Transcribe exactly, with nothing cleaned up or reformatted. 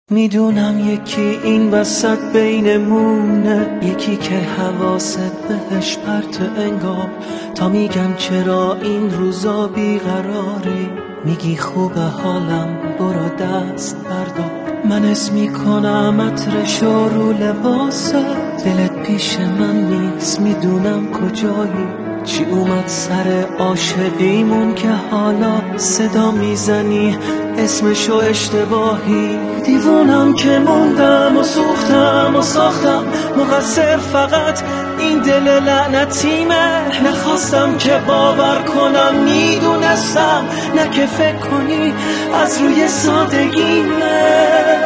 میدونم یکی این وسط بینمونه، یکی که حواست بهش پرت انگار. تا میگم چرا این روزا بیقراری، میگی خوبه حالم برو دست بردار. من اسم میکنم عطرشو رو لباست، دلت پیش من نیست میدونم کجایی. چی اومد سر عاشقیمون که حالا صدا میزنی اسمشو اشتباهی. دیوونم که موندم و سوختم و ساختم، مقصر فقط این دل لعنتیمه. نخواستم که باور کنم، میدونستم نه که فکر کنی از روی سادگیمه.